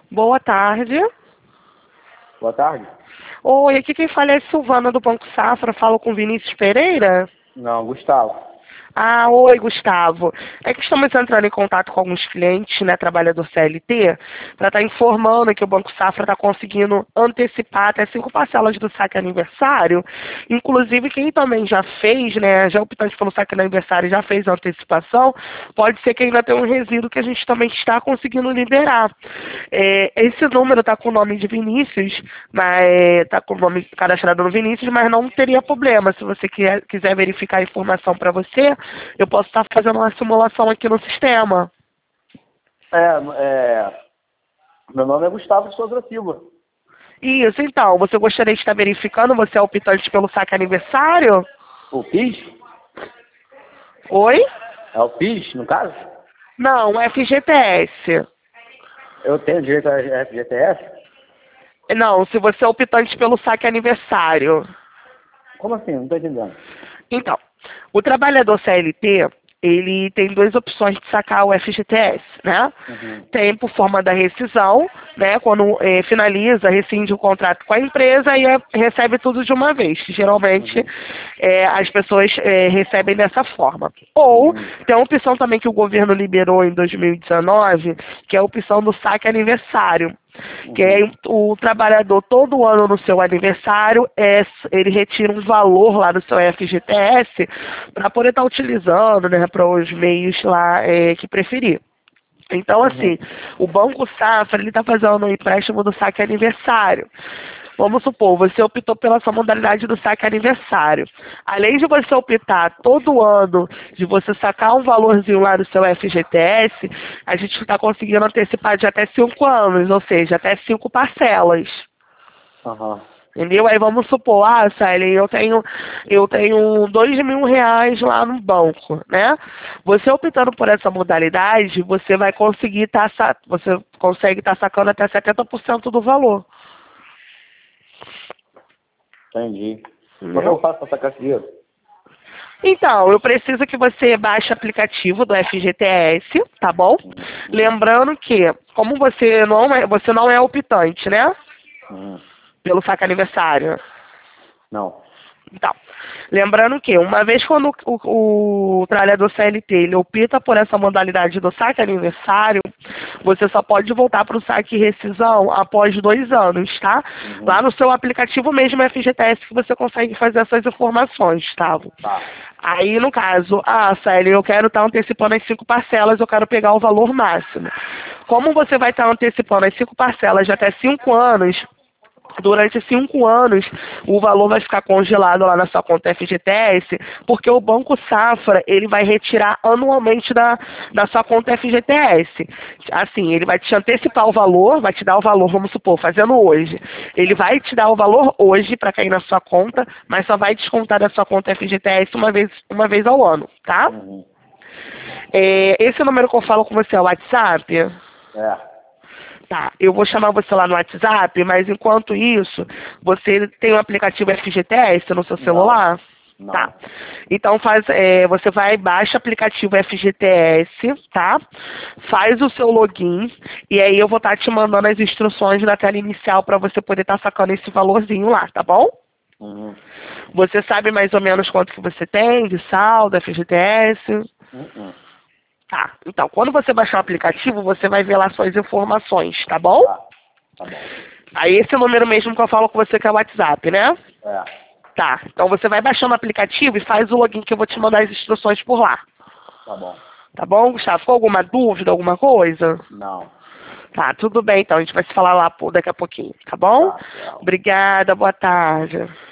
Boa tarde. Boa tarde. Oi, aqui quem fala é Silvana do Banco Safra, falo com Vinícius Pereira. Não, Gustavo. Ah, oi, Gustavo. É que estamos entrando em contato com alguns clientes, né, trabalhador CLT, para estar informando que o Banco Safra está conseguindo antecipar até 5 parcelas do saque aniversário. Inclusive, quem também já fez, né, já optante pelo saque aniversário e já fez a antecipação, pode ser que ainda tenha um resíduo que a gente também está conseguindo liberar. Esse número está com o nome de Vinícius, está com o nome cadastrado no Vinícius, mas não teria problema. Se você quiser verificar a informação para você, eu posso estar fazendo uma simulação aqui no sistema. Meu nome é Gustavo Souza Silva. Isso, então. Você gostaria de estar verificando? Você é optante pelo saque aniversário? O PIS? Oi? É o PIS, no caso? Não, FGTS. Eu tenho direito a FGTS? Não, se você é optante pelo saque aniversário. Como assim? Não estou entendendo. Então, o trabalhador CLT, ele tem duas opções de sacar o FGTS, né? Uhum. Tem por forma da rescisão, né? Quando finaliza, rescinde o contrato com a empresa e recebe tudo de uma vez. Geralmente, as pessoas recebem dessa forma. Ou tem a opção também que o governo liberou em 2019, que é a opção do saque aniversário. Que é o trabalhador todo ano no seu aniversário, ele retira um valor lá do seu FGTS para poder estar utilizando, né, para os meios lá que preferir. Então, assim, o Banco Safra, ele está fazendo um empréstimo do saque aniversário. Vamos supor, você optou pela sua modalidade do saque aniversário. Além de você optar todo ano de você sacar um valorzinho lá no seu FGTS, a gente está conseguindo antecipar de até 5 anos, ou seja, até 5 parcelas. Uhum. Entendeu? Aí vamos supor, Sally, eu tenho R$ 2.000 lá no banco, né? Você optando por essa modalidade, você vai conseguir você consegue estar sacando até 70% do valor. Entendi. Como eu faço para sacar esse dinheiro? Então, eu preciso que você baixe o aplicativo do FGTS, tá bom? Lembrando que, como você não é optante, né? Pelo saque aniversário. Não. Então, lembrando que, uma vez quando o trabalhador CLT ele opta por essa modalidade do saque aniversário, você só pode voltar para o saque rescisão após 2 anos, tá? Lá no seu aplicativo mesmo, FGTS, que você consegue fazer essas informações, tá? Aí, no caso, Célia, eu quero estar antecipando as 5 parcelas, eu quero pegar o valor máximo. Como você vai estar antecipando as 5 parcelas de até 5 anos, durante 5 anos, o valor vai ficar congelado lá na sua conta FGTS, porque o Banco Safra, ele vai retirar anualmente da sua conta FGTS. Assim, ele vai te antecipar o valor, vai te dar o valor, vamos supor, fazendo hoje. Ele vai te dar o valor hoje para cair na sua conta, mas só vai descontar da sua conta FGTS uma vez ao ano, tá? Esse número que eu falo com você é o WhatsApp? Tá, eu vou chamar você lá no WhatsApp, mas enquanto isso, você tem o aplicativo FGTS no seu celular? Não. Tá. Então você baixa o aplicativo FGTS, tá? Faz o seu login e aí eu vou estar te mandando as instruções na tela inicial para você poder estar sacando esse valorzinho lá, tá bom? Você sabe mais ou menos quanto que você tem de saldo, FGTS? Tá, então quando você baixar o aplicativo, você vai ver lá suas informações, tá bom? Tá bom. Aí esse é o número mesmo que eu falo com você que é o WhatsApp, né? Tá, então você vai baixando o aplicativo e faz o login que eu vou te mandar as instruções por lá. Tá bom. Tá bom, Gustavo? Ficou alguma dúvida, alguma coisa? Não. Tá, tudo bem então, a gente vai se falar lá daqui a pouquinho, tá bom? Tá. Obrigada, boa tarde.